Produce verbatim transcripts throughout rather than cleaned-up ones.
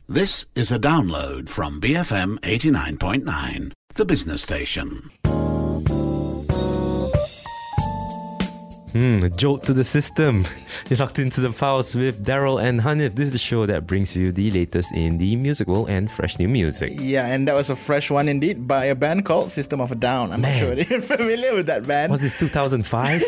This is a download from B F M eighty-nine point nine, the business station. Hmm, a jolt to the system. You're locked into the files with Daryl and Hanif. This is the show that brings you the latest in the music world and fresh new music. Yeah, and that was a fresh one indeed by a band called System of a Down. I'm Man. not sure whether you're familiar with that band. Was this two thousand five?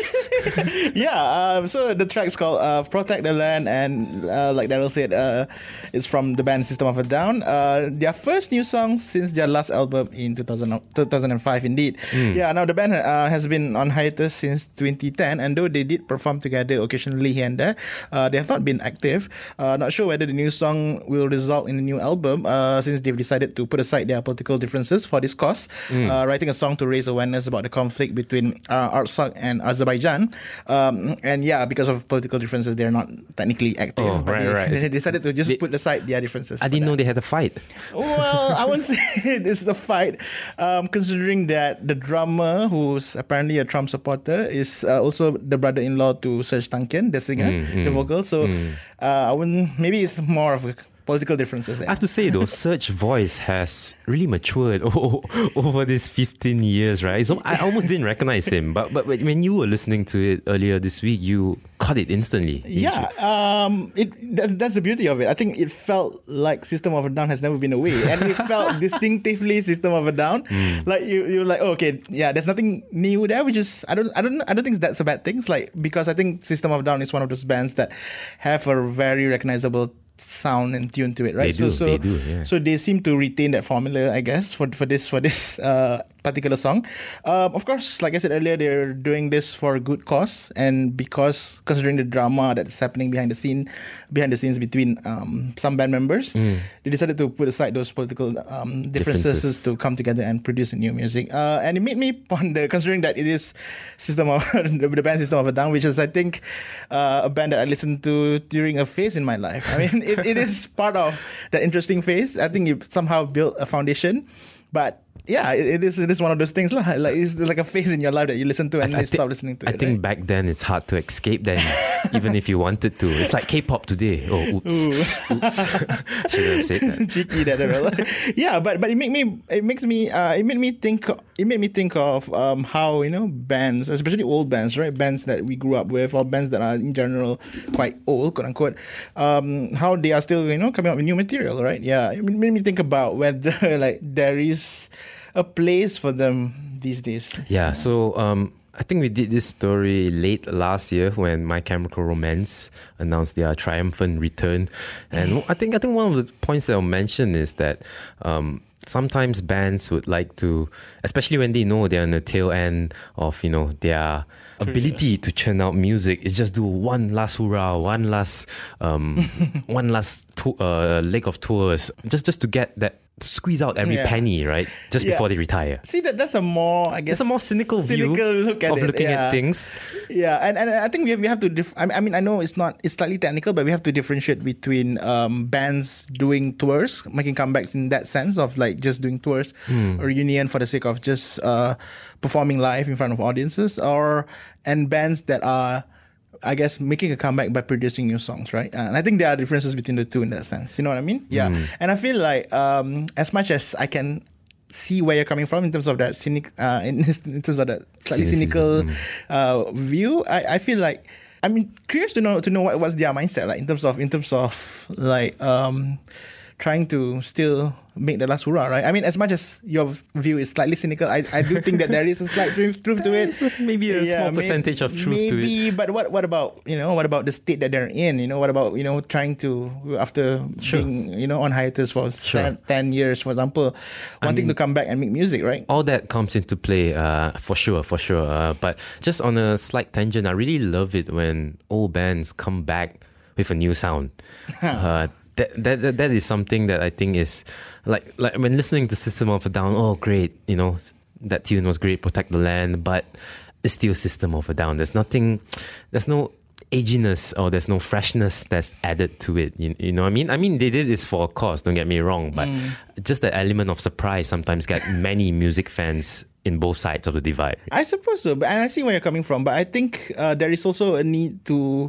yeah, um, so the track's called uh, Protect the Land, and uh, like Daryl said, uh, it's from the band System of a Down. Uh, their first new song since their last album in two thousand, two thousand five indeed. Mm. Yeah, now the band uh, has been on hiatus since twenty ten, and though they did perform together occasionally here and there, uh, they have not been active. Uh, not sure whether the new song will result in a new album, uh, since they've decided to put aside their political differences for this cause, mm. uh, writing a song to raise awareness about the conflict between uh, Artsakh and Azerbaijan. Um, and yeah, because of political differences, they're not technically active. Oh, but right, they, right. they decided to just They- put aside their differences. I didn't know they had a fight. Well, I wouldn't say it's a fight, um, considering that the drummer, who's apparently a Trump supporter, is uh, also the brother-in-law to Serj Tankian, the singer, Mm, the mm, vocal. So mm. uh, I wouldn't. Maybe it's more of a political differences. I have to say though, Serj's voice has really matured o- over these fifteen years, right? So I almost didn't recognize him, but but when you were listening to it earlier this week, you caught it instantly. didn't Yeah, you? um, it that's, that's the beauty of it. I think it felt like System of a Down has never been away, and it felt distinctively System of a Down. Mm. Like you, you're like, oh, okay, yeah, there's nothing new there, which is I don't, I don't, I don't think that's a bad thing. It's like because I think System of a Down is one of those bands that have a very recognizable sound and tune to it, right? They do, so, so, they do, yeah. So they seem to retain that formula, I guess, for for this for this uh, particular song. Um, of course, like I said earlier, they're doing this for a good cause, and because considering the drama that's happening behind the scene, behind the scenes between um, some band members, mm. they decided to put aside those political um, differences, differences to come together and produce new music. Uh, and it made me ponder, considering that it is System of the band System of a Down, which is I think uh, a band that I listened to during a phase in my life. I mean. It, it is part of that interesting phase. I think you somehow built a foundation, but yeah, it, it is it is one of those things lah. Like it's like a phase in your life that you listen to and I, I you thi- stop listening to I it. think right? back then it's hard to escape then, even if you wanted to. It's like K-pop today. Oh, oops. oops. Should have said that. Cheeky that yeah, but but it make me it makes me uh, it made me think it made me think of um, how you know bands, especially old bands, right? Bands that we grew up with, or bands that are in general quite old, quote unquote. Um, how they are still you know coming up with new material, right? Yeah, it made me think about whether like there is a place for them these days. Yeah, so um, I think we did this story late last year when My Chemical Romance announced their triumphant return, and I think I think one of the points that I'll mention is that um, sometimes bands would like to, especially when they know they're on the tail end of you know their ability to churn out music, is just do one last hurrah, one last um, one last to- uh, leg of tours, just just to get that. Squeeze out every Yeah. penny, right? Just Yeah. before they retire. See that that's a more I guess It's a more cynical, cynical view look at of it. looking yeah. at things. Yeah, and, and I think we have, we have to. Dif- I mean, I know it's not it's slightly technical, but we have to differentiate between um, bands doing tours, making comebacks in that sense of like just doing tours Mm. or reunion for the sake of just uh, performing live in front of audiences, or and bands that are, I guess, making a comeback by producing new songs, right? Uh, and I think there are differences between the two in that sense. You know what I mean? Yeah. Mm. And I feel like um, as much as I can see where you're coming from in terms of that cynic, uh, in, in terms of that slightly Cynicism. cynical Mm. uh, view, I, I feel like I'm curious to know to know what, what's their mindset like in terms of in terms of like um, trying to still make the last hurrah, right? I mean, as much as your view is slightly cynical, I, I do think that there is a slight truth, truth to it. There's maybe a small may- percentage of truth maybe, to it. Maybe, but what what about you know what about the state that they're in? You know what about you know trying to after Sure. being you know on hiatus for Sure. seven, ten years, for example, wanting mean- to come back and make music, right? All that comes into play, uh, for sure, for sure. Uh, but just on a slight tangent, I really love it when old bands come back with a new sound. uh, that, that that that is something that I think is like like when listening to System of a Down. Oh, great! You know that tune was great, Protect the Land, but it's still System of a Down. There's nothing. There's no aginess or there's no freshness that's added to it. You, you know what I mean? I mean, they did this for a cause, don't get me wrong, but mm. just the element of surprise sometimes get many music fans in both sides of the divide. I suppose so, but and I see where you're coming from, but I think uh, there is also a need to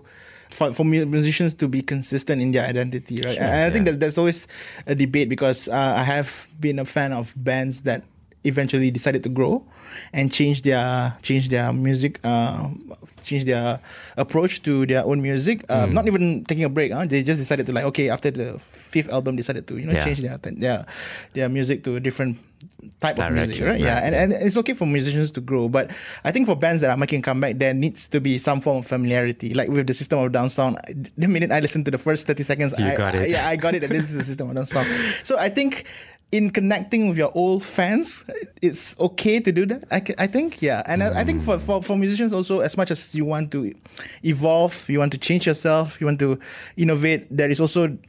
for, for mu- musicians to be consistent in their identity, right? Sure, and I think yeah. there's, there's always a debate because uh, I have been a fan of bands that eventually decided to grow and change their change their music, uh, change their approach to their own music. Um, Mm. Not even taking a break. Huh? They just decided to like okay after the fifth album, decided to you know Yeah. change their their their music to a different type of music, Direction, right? Yeah, right, and, and it's okay for musicians to grow, but I think for bands that are making a comeback, there needs to be some form of familiarity. Like with the System of a Down sound, the minute I listened to the first thirty seconds, You I, got it. I, yeah, I got it. That this is the System of a Down sound. So I think in connecting with your old fans, it's okay to do that. I, ca- I think, yeah. And I, I think for, for, for musicians also, as much as you want to evolve, you want to change yourself, you want to innovate, there is also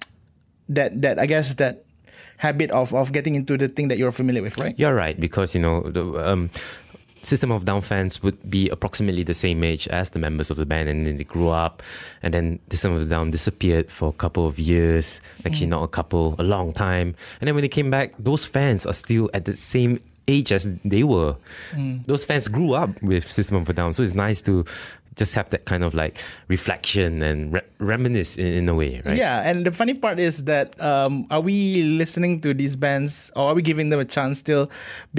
that, that I guess, that habit of, of getting into the thing that you're familiar with, right? You're right, because, you know, the um, System of Down fans would be approximately the same age as the members of the band, and then they grew up, and then System of Down disappeared for a couple of years, actually not a couple, a long time. And then when they came back, those fans are still at the same age as they were. Mm. Those fans grew up with System of a Down, so it's nice to just have that kind of like reflection and re- reminisce in, in a way, right? Yeah, and the funny part is that um, are we listening to these bands, or are we giving them a chance still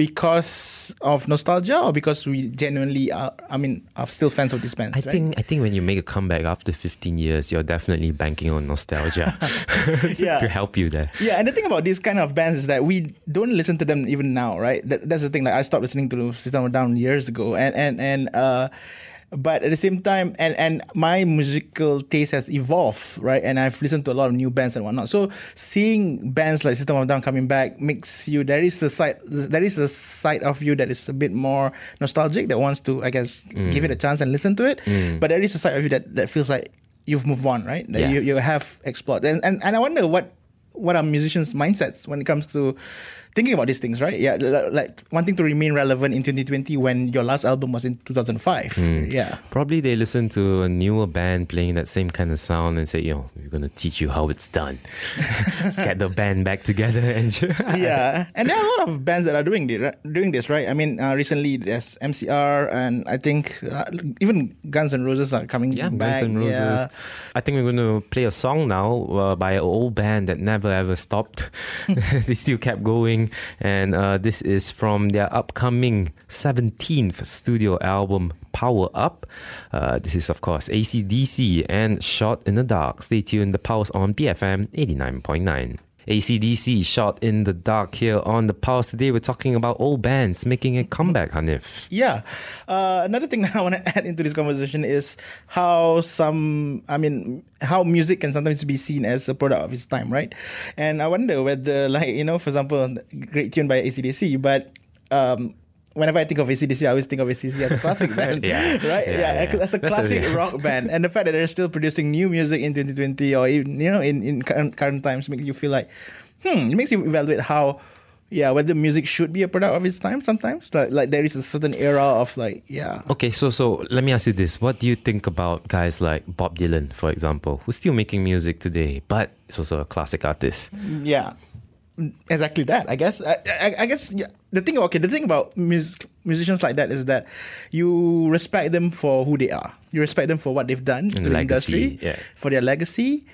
because of nostalgia, or because we genuinely are, I mean, are still fans of these bands? I right? think I think when you make a comeback after fifteen years, you're definitely banking on nostalgia Yeah. to help you there. Yeah, and the thing about these kind of bands is that we don't listen to them even now, right? That, that's the thing. Like I stopped listening to System of a Down years ago, and and and uh, but at the same time, and and my musical taste has evolved, right? And I've listened to a lot of new bands and whatnot. So seeing bands like System of a Down coming back makes you there is a side there is a side of you that is a bit more nostalgic, that wants to, I guess, Mm. give it a chance and listen to it. Mm. But there is a side of you that, that feels like you've moved on, right? That Yeah. you you have explored, and and and I wonder what. What are musicians' mindsets when it comes to thinking about these things, right? Yeah, like wanting to remain relevant in twenty twenty when your last album was in two thousand five. Mm. Yeah. Probably they listen to a newer band playing that same kind of sound and say, yo, we're going to teach you how it's done. Let's get the band back together. And Yeah, and there are a lot of bands that are doing this, doing this, right? I mean, uh, recently there's M C R, and I think uh, even Guns N' Roses are coming Yeah, back. Guns N' Roses. Yeah. I think we're going to play a song now uh, by an old band that never ever stopped. They still kept going. And uh, this is from their upcoming seventeenth studio album, Power Up. Uh, this is, of course, A C D C and Shot in the Dark. Stay tuned. The Pulse on B F M eighty-nine point nine. A C D C, Shot in the Dark here on The Pulse. Today we're talking about old bands making a comeback, Hanif. Yeah. Uh, another thing that I want to add into this conversation is how some, I mean, how music can sometimes be seen as a product of its time, right? And I wonder whether, like, you know, for example, great tune by A C D C, but um, whenever I think of A C D C, I always think of A C D C as a classic band, Yeah. right? Yeah, Yeah, yeah. as a That's classic the- rock band, and the fact that they're still producing new music in twenty twenty, or even, you know, in in current, current times, makes you feel like, hmm, it makes you evaluate how. Yeah, whether music should be a product of its time sometimes. Like, like there is a certain era of like, yeah. Okay, so so let me ask you this. What do you think about guys like Bob Dylan, for example, who's still making music today, but is also a classic artist? Yeah, exactly that. I guess. I, I, I guess yeah, the thing. Okay, the thing about music, musicians like that is that you respect them for who they are. You respect them for what they've done to the legacy, industry, yeah. for their legacy.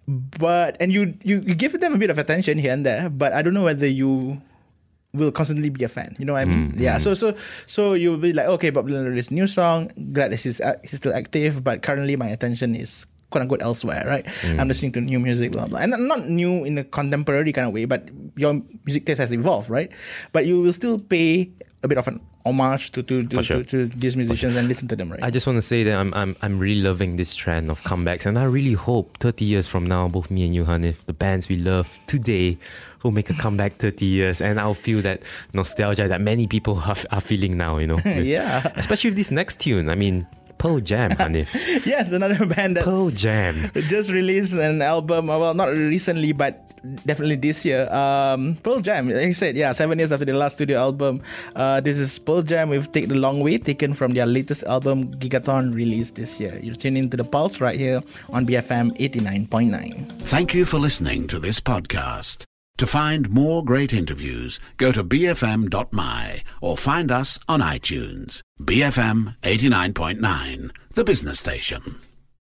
But and you, you you give them a bit of attention here and there. But I don't know whether you will constantly be a fan. You know what I mean? Mm, yeah. mm. So so so you'll be like, okay, Bob Dylan released a new song. Glad that he's uh, he's still active, but currently my attention is quote unquote elsewhere, right? Mm. I'm listening to new music, blah blah, and not new in a contemporary kind of way, but your music taste has evolved, right? But you will still pay a bit of an homage to to to, For sure. to, to these musicians and listen to them, right? I just want to say that I'm I'm I'm really loving this trend of comebacks, and I really hope thirty years from now, both me and you, Hanif, the bands we love today will make a comeback thirty years, and I'll feel that nostalgia that many people are, are feeling now, you know. with- Yeah. Especially with this next tune. I mean, Pearl Jam, Hanif. Yes, another band that's Pearl Jam. just released an album. uh, Well, not recently, but definitely this year. Um, Pearl Jam, like I said, yeah, seven years after their last studio album. Uh, this is Pearl Jam with Take the Long Way, taken from their latest album, Gigaton, released this year. You're tuning into The Pulse right here on B F M eighty-nine point nine. Thank you for listening to this podcast. To find more great interviews, go to b f m dot m y or find us on iTunes. B F M eighty-nine point nine, the business station.